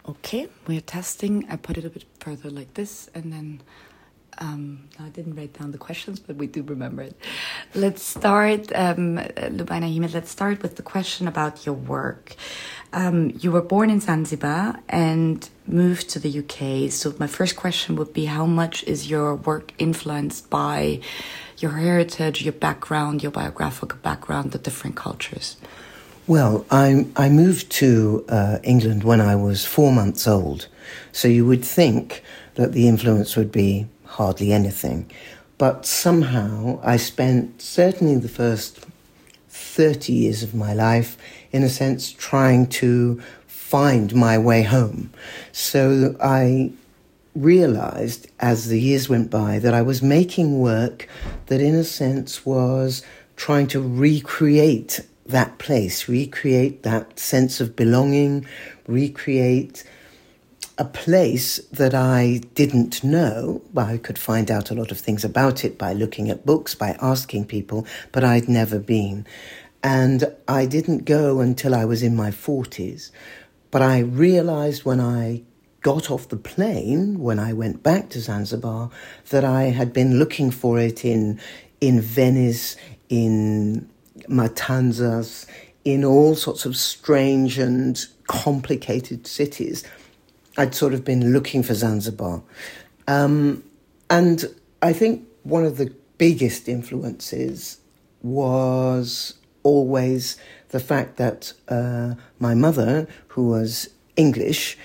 Okay, we're testing. I put it a bit further like this, and then I didn't write down the questions, but we do remember it. Let's start, Lubaina Ahmed, let's start with the question about your work. You were born in Zanzibar and moved to the UK. So my first question would be, how much is your work influenced by your heritage, your background, your biographical background, the different cultures? Well, I moved to England when I was 4 months old, so you would think that the influence would be hardly anything. But somehow I spent certainly the first 30 years of my life, in a sense, trying to find my way home. So I realized as the years went by that I was making work that, in a sense, was trying to recreate that place, recreate that sense of belonging, recreate a place that I didn't know. Well, I could find out a lot of things about it by looking at books, by asking people, but I'd never been. And I didn't go until I was in my 40s. But I realized when I got off the plane, when I went back to Zanzibar, that I had been looking for it in Venice, in Matanzas, in all sorts of strange and complicated cities. I'd sort of been looking for Zanzibar. And I think one of the biggest influences was always the fact that my mother, who was English,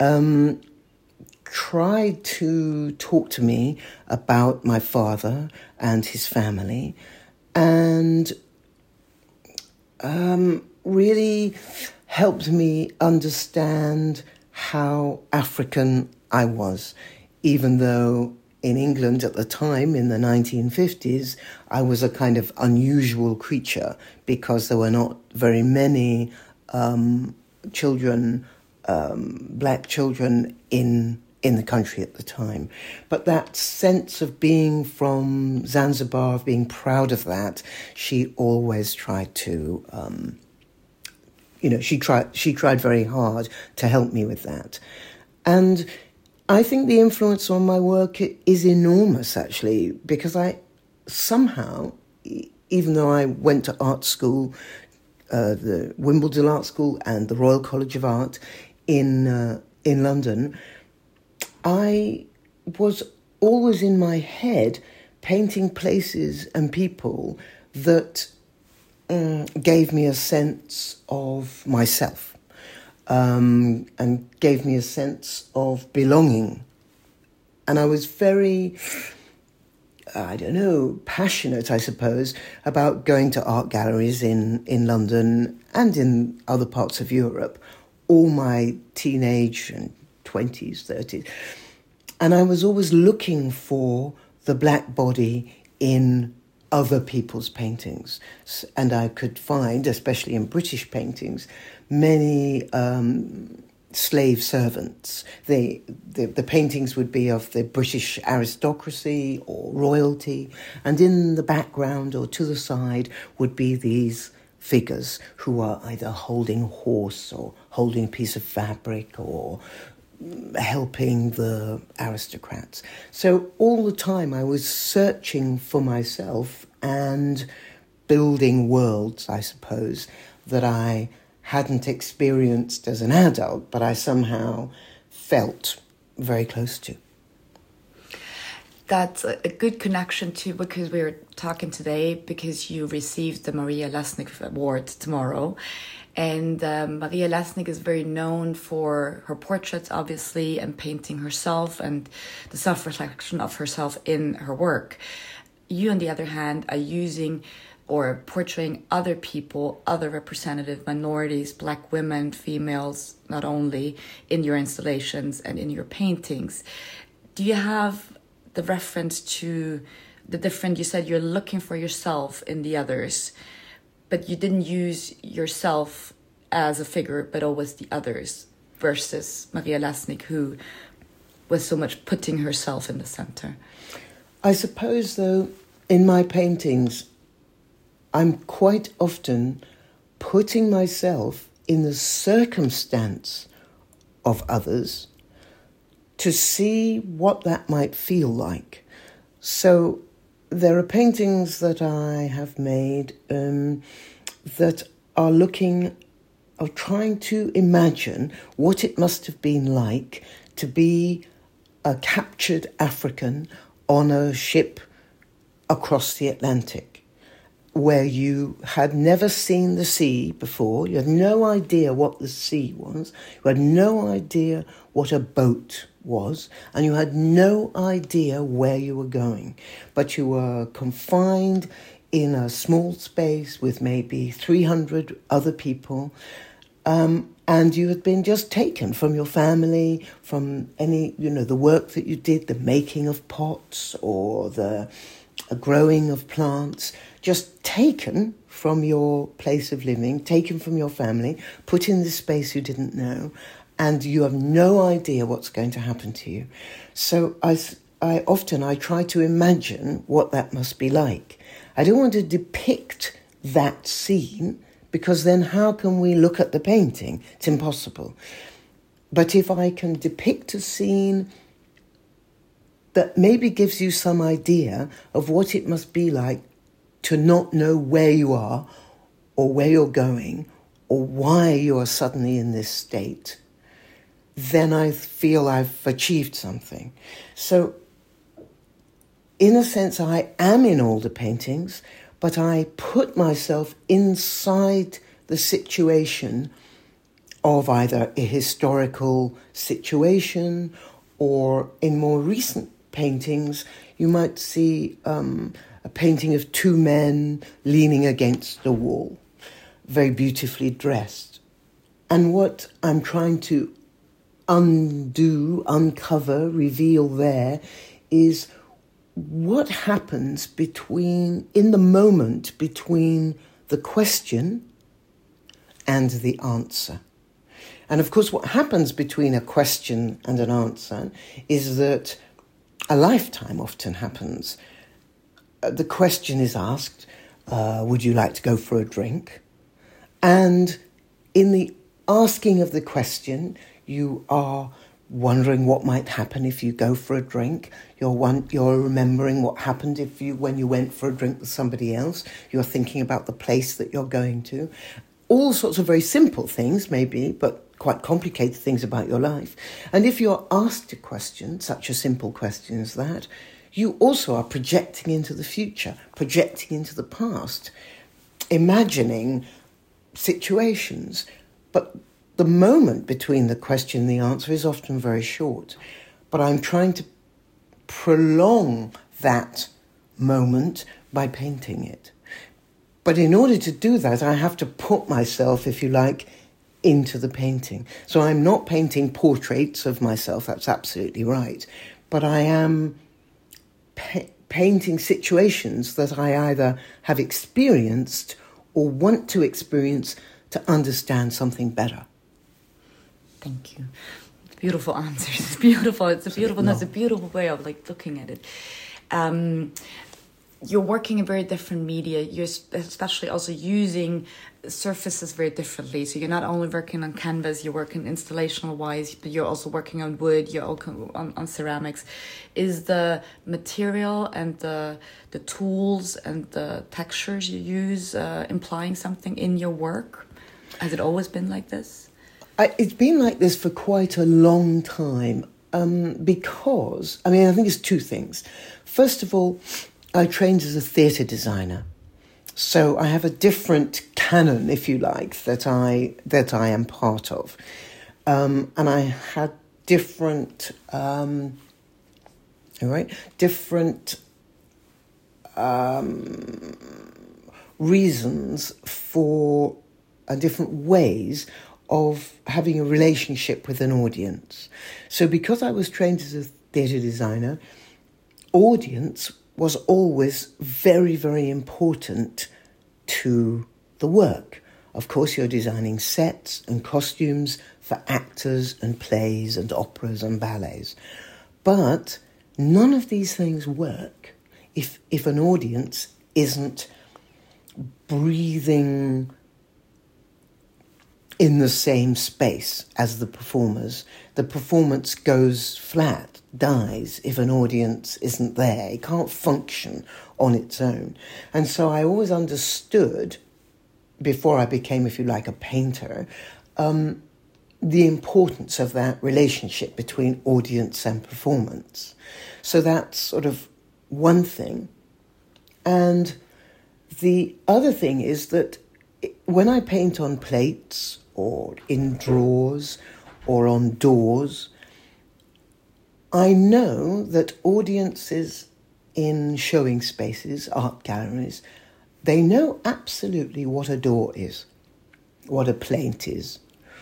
tried to talk to me about my father and his family, and really helped me understand how African I was, even though in England at the time, in the 1950s, I was a kind of unusual creature because there were not very many children, black children in the country at the time. But that sense of being from Zanzibar, of being proud of that, she always tried to, she tried very hard to help me with that. And I think the influence on my work is enormous, actually, because I somehow, even though I went to art school, the Wimbledon Art School and the Royal College of Art in London, I was always in my head painting places and people that gave me a sense of myself. And gave me a sense of belonging. And I was very, passionate, I suppose, about going to art galleries in London and in other parts of Europe, all my teenage and 20s, 30s. And I was always looking for the black body in other people's paintings. And I could find, especially in British paintings, many slave servants. The paintings would be of the British aristocracy or royalty, and in the background or to the side would be these figures who are either holding a horse or holding a piece of fabric or helping the aristocrats. So all the time I was searching for myself and building worlds, I suppose, that I hadn't experienced as an adult, but I somehow felt very close to. That's a good connection too, because we're talking today because you received the Maria Lesnik Award tomorrow. And Maria Lesnik is very known for her portraits, obviously, and painting herself and the self-reflection of herself in her work. You, on the other hand, are using or portraying other people, other representative minorities, black women, females, not only in your installations and in your paintings. Do you have the reference to the different, you said you're looking for yourself in the others, but you didn't use yourself as a figure, but always the others, versus Maria Lesnik, who was so much putting herself in the center? I suppose, though, in my paintings, I'm quite often putting myself in the circumstance of others to see what that might feel like. So there are paintings that I have made that are trying to imagine what it must have been like to be a captured African on a ship across the Atlantic, where you had never seen the sea before, you had no idea what the sea was, you had no idea what a boat was, and you had no idea where you were going. But you were confined in a small space with maybe 300 other people, and you had been just taken from your family, from any, the work that you did, the making of pots or the growing of plants, just taken from your place of living, taken from your family, put in this space you didn't know, and you have no idea what's going to happen to you. So I try to imagine what that must be like. I don't want to depict that scene, because then how can we look at the painting? It's impossible. But if I can depict a scene that maybe gives you some idea of what it must be like to not know where you are or where you're going or why you are suddenly in this state, then I feel I've achieved something. So, in a sense, I am in all the paintings, but I put myself inside the situation of either a historical situation, or in more recent paintings, you might see a painting of two men leaning against the wall, very beautifully dressed. And what I'm trying to uncover, reveal there is what happens in the moment between the question and the answer. And of course, what happens between a question and an answer is that a lifetime often happens. The question is asked, would you like to go for a drink? And in the asking of the question, you are wondering what might happen if you go for a drink. You're remembering what happened when you went for a drink with somebody else. You're thinking about the place that you're going to. All sorts of very simple things, maybe, but quite complicated things about your life. And if you're asked a question, such a simple question as that, you also are projecting into the future, projecting into the past, imagining situations. But the moment between the question and the answer is often very short. But I'm trying to prolong that moment by painting it. But in order to do that, I have to put myself, if you like, into the painting. So I'm not painting portraits of myself, that's absolutely right. But I am painting situations that I either have experienced or want to experience to understand something better. Thank you. Beautiful answers. It's beautiful. It's a beautiful. That's a beautiful way of looking at it. You're working in very different media. You're especially also using surfaces very differently. So you're not only working on canvas, you're working installational wise, but you're also working on wood, you're also on ceramics. Is the material and the tools and the textures you use implying something in your work? Has it always been like this? It's been like this for quite a long time because, I think it's two things. First of all, I trained as a theatre designer, so I have a different canon, if you like, that I am part of, and I had different reasons for different ways of having a relationship with an audience. So because I was trained as a theatre designer, audience was always very, very important to the work. Of course, you're designing sets and costumes for actors and plays and operas and ballets. But none of these things work if an audience isn't breathing in the same space as the performers. The performance goes flat, dies, if an audience isn't there. It can't function on its own. And so I always understood, before I became, if you like, a painter, the importance of that relationship between audience and performance. So that's sort of one thing. And the other thing is that when I paint on plates or in drawers or on doors, I know that audiences in showing spaces, art galleries, they know absolutely what a door is, what a plate is,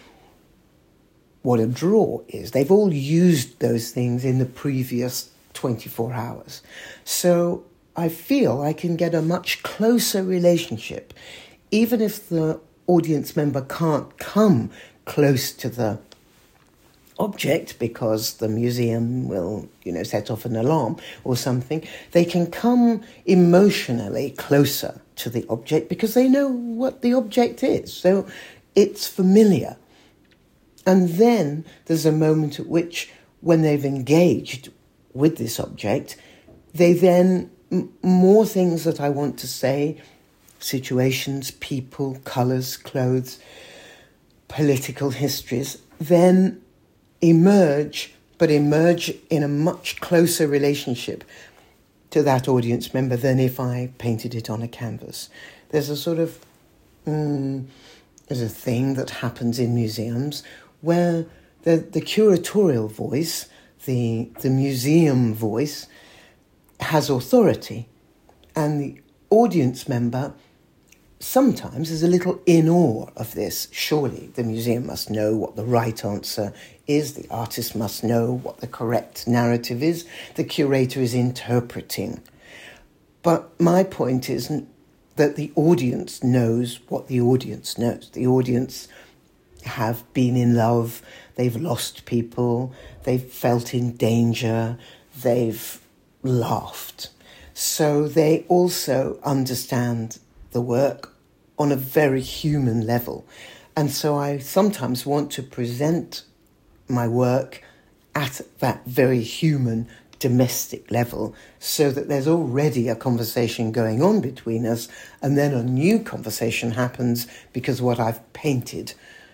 what a drawer is. They've all used those things in the previous 24 hours. So I feel I can get a much closer relationship, even if the audience member can't come close to the object because the museum will, set off an alarm or something. They can come emotionally closer to the object because they know what the object is. So it's familiar. And then there's a moment at which, when they've engaged with this object, they then, more things that I want to say, situations, people, colours, clothes, political histories, then emerge in a much closer relationship to that audience member than if I painted it on a canvas. There's a sort of, there's a thing that happens in museums where the curatorial voice, the museum voice, has authority, and the audience member sometimes is a little in awe of this. Surely the museum must know what the right answer is, the artist must know what the correct narrative is, the curator is interpreting. But my point is that the audience knows what the audience knows. The audience have been in love, they've lost people, they've felt in danger, they've laughed. So they also understand the work on a very human level. And so I sometimes want to present my work at that very human, domestic level, so that there's already a conversation going on between us, and then a new conversation happens because of what I've painted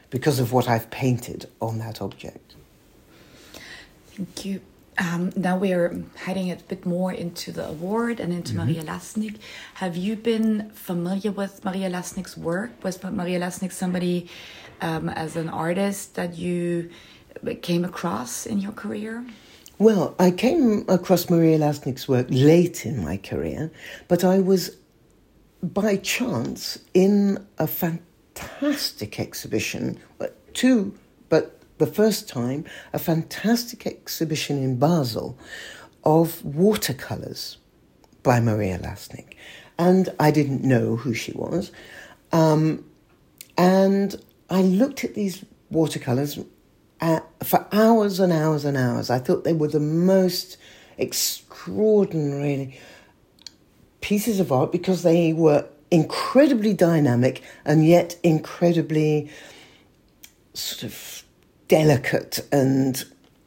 on that object. Thank you. Now we are heading a bit more into the award and into Maria Lasnik. Have you been familiar with Maria Lasnik's work? Was Maria Lasnik somebody as an artist that you came across in your career? Well, I came across Maria Lasnik's work late in my career, but I was by chance in a fantastic exhibition, but the first time, a fantastic exhibition in Basel of watercolours by Maria Lasnik. And I didn't know who she was. And I looked at these watercolours for hours and hours and hours. I thought they were the most extraordinary pieces of art because they were incredibly dynamic and yet incredibly sort of delicate and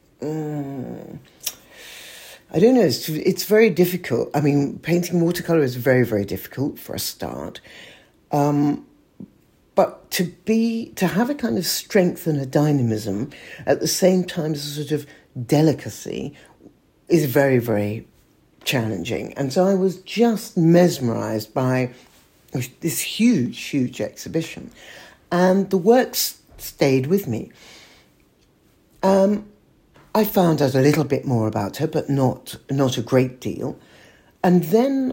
I don't know, it's very difficult. I mean, painting watercolour is very, very difficult for a start. But to have a kind of strength and a dynamism at the same time as a sort of delicacy is very, very challenging. And so I was just mesmerised by this huge, huge exhibition. And the works stayed with me. I found out a little bit more about her, but not a great deal. And then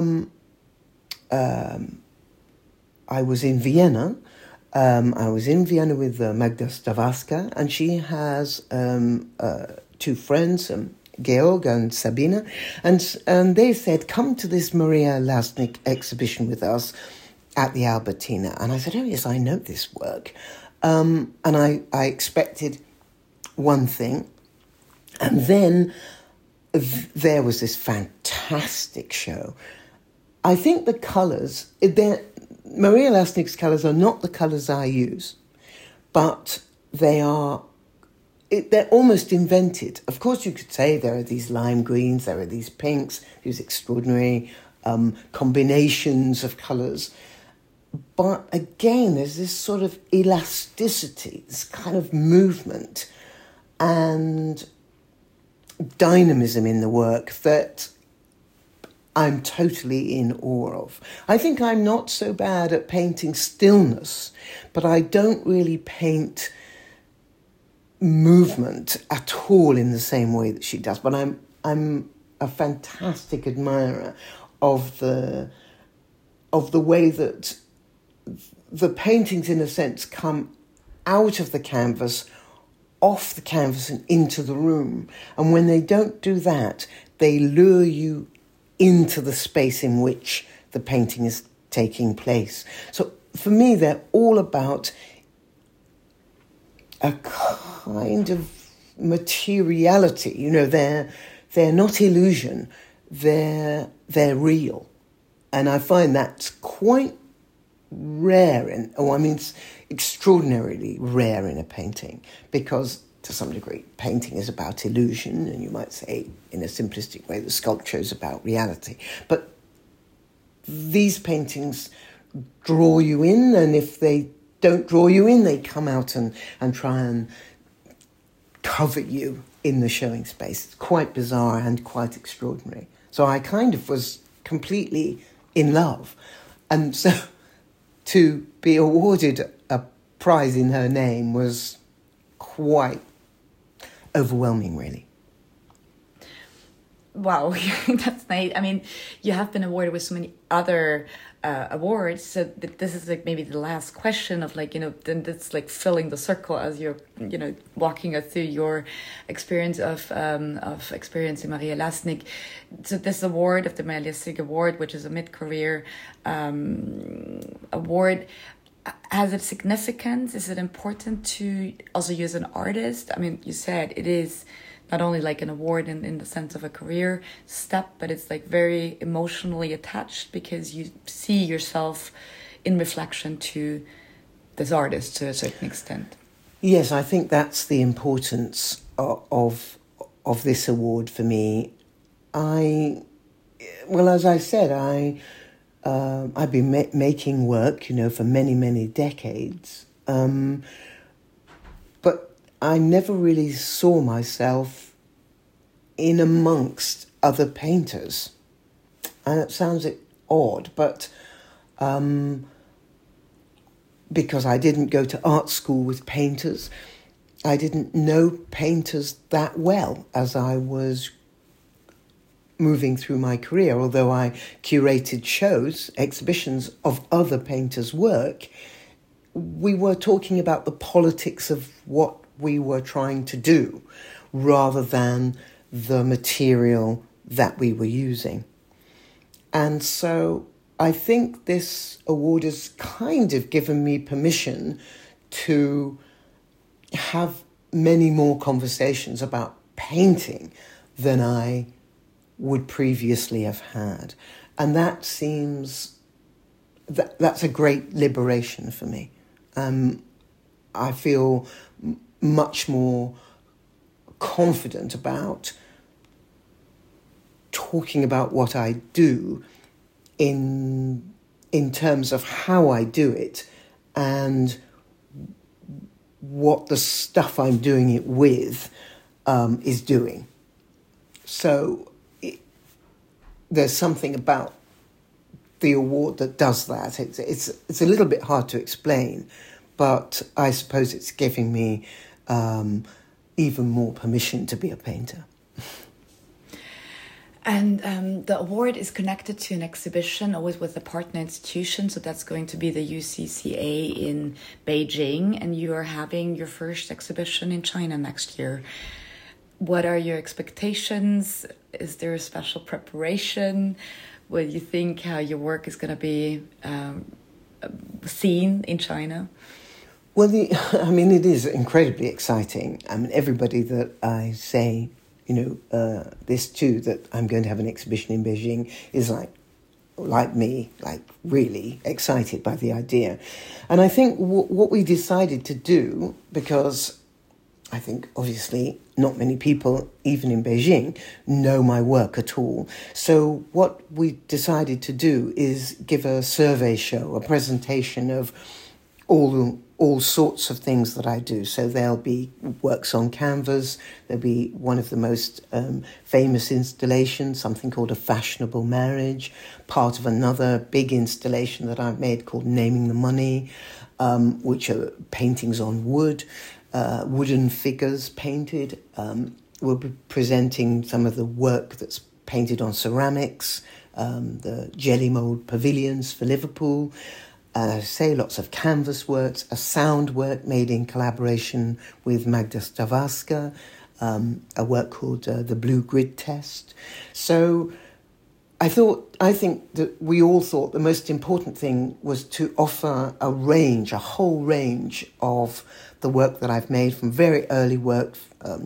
I was in Vienna. With Magda Stawowska, and she has two friends, Georg and Sabina, and they said, come to this Maria Lasnik exhibition with us at the Albertina. And I said, oh yes, I know this work. And I expected one thing, and then there was this fantastic show. I think the colours, Maria Lasnik's colours are not the colours I use, but they're almost invented. Of course, you could say there are these lime greens, there are these pinks, these extraordinary combinations of colours. But again, there's this sort of elasticity, this kind of movement and dynamism in the work that I'm totally in awe of. I think I'm not so bad at painting stillness, but I don't really paint movement at all in the same way that she does. But I'm a fantastic admirer of the way that the paintings, in a sense, come out of the canvas, off the canvas and into the room. And when they don't do that, they lure you into the space in which the painting is taking place. So for me, they're all about a kind of materiality. You know, they're not illusion, they're real. And I find that's quite rare it's extraordinarily rare in a painting, because to some degree painting is about illusion, and you might say in a simplistic way the sculpture is about reality. But these paintings draw you in, and if they don't draw you in, they come out and try and cover you in the showing space. It's quite bizarre and quite extraordinary. So I kind of was completely in love. And so to be awarded a prize in her name was quite overwhelming, really. Wow, that's nice. I mean, you have been awarded with so many other awards, so this is like maybe the last question of like, you know, then that's like filling the circle as you're, you know, walking us through your experience of experiencing Maria Lasnik. So this award of the Maria Lasnik Award, which is a mid-career award, has it significance? Is it important to also use an artist? I mean, you said it is not only like an award in the sense of a career step, but it's like very emotionally attached because you see yourself in reflection to this artist to a certain extent. Yes, I think that's the importance of this award for me. As I said, I've been making work, you know, for many, many decades. But I never really saw myself in amongst other painters. And it sounds odd, but because I didn't go to art school with painters, I didn't know painters that well as I was moving through my career. Although I curated shows, exhibitions of other painters' work, we were talking about the politics of what we were trying to do rather than the material that we were using. And so I think this award has kind of given me permission to have many more conversations about painting than I would previously have had. And that seems, that's a great liberation for me. I feel much more confident about talking about what I do in terms of how I do it and what the stuff I'm doing it with is doing. So there's something about the award that does that. It's a little bit hard to explain, but I suppose it's giving me even more permission to be a painter. And the award is connected to an exhibition, always with a partner institution. So that's going to be the UCCA in Beijing. And you are having your first exhibition in China next year. What are your expectations? Is there a special preparation? What do you think how your work is going to be seen in China? Well, it is incredibly exciting. I mean, everybody that I say, this too, that I'm going to have an exhibition in Beijing, is like, like me, like really excited by the idea. And I think what we decided to do, because I think obviously not many people, even in Beijing, know my work at all. So what we decided to do is give a survey show, a presentation of all sorts of things that I do. So there'll be works on canvas. There'll be one of the most famous installations, something called A Fashionable Marriage, part of another big installation that I've made called Naming the Money, which are paintings on wood, wooden figures painted. We'll be presenting some of the work that's painted on ceramics, the jelly mould pavilions for Liverpool. Lots of canvas works, a sound work made in collaboration with Magda Stavaska, a work called The Blue Grid Test. So I think that we all thought the most important thing was to offer a whole range of the work that I've made, from very early work,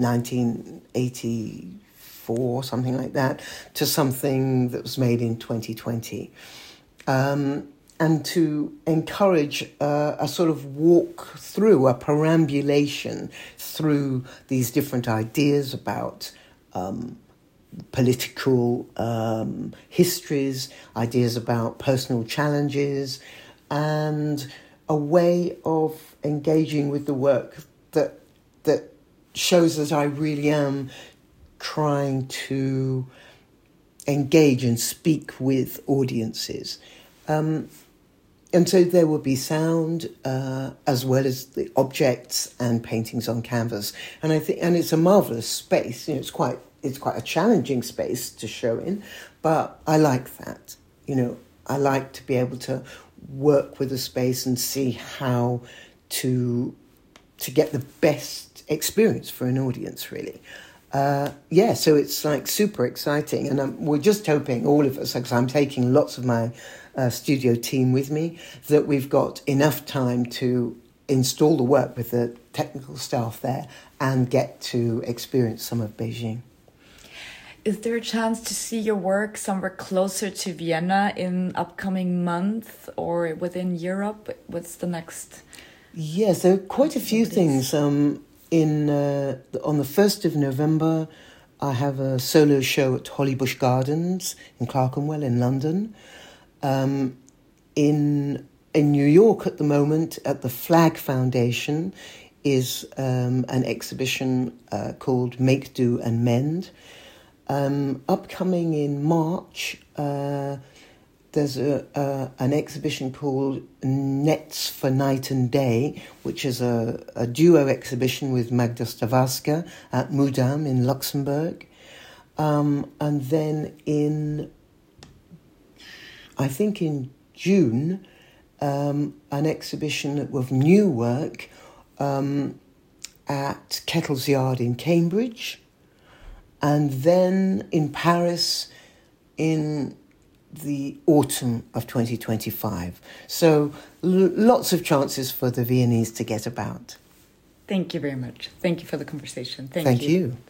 1984, something like that, to something that was made in 2020. And to encourage a sort of walk through, a perambulation through these different ideas about political histories, ideas about personal challenges, and a way of engaging with the work that shows that I really am trying to engage and speak with audiences. And so there will be sound as well as the objects and paintings on canvas. And I think, and it's a marvelous space. You know, it's quite a challenging space to show in, but I like that. You know, I like to be able to work with a space and see how to get the best experience for an audience, really. So it's like super exciting, and we're just hoping, all of us, because I'm taking lots of my studio team with me, that we've got enough time to install the work with the technical staff there and get to experience some of Beijing. Is there a chance to see your work somewhere closer to Vienna in upcoming month, or within Europe? What's the next? Yes, there are quite a few things. On the 1st of November, I have a solo show at Hollybush Gardens in Clerkenwell in London. In New York at the moment, at the Flag Foundation, is an exhibition called Make, Do and Mend. Upcoming in March, there's an exhibition called Nets for Night and Day, which is a duo exhibition with Magda Stavaska at Mudam in Luxembourg. And then in June, an exhibition of new work at Kettle's Yard in Cambridge, and then in Paris in the autumn of 2025. So lots of chances for the Viennese to get about. Thank you very much. Thank you for the conversation. Thank you.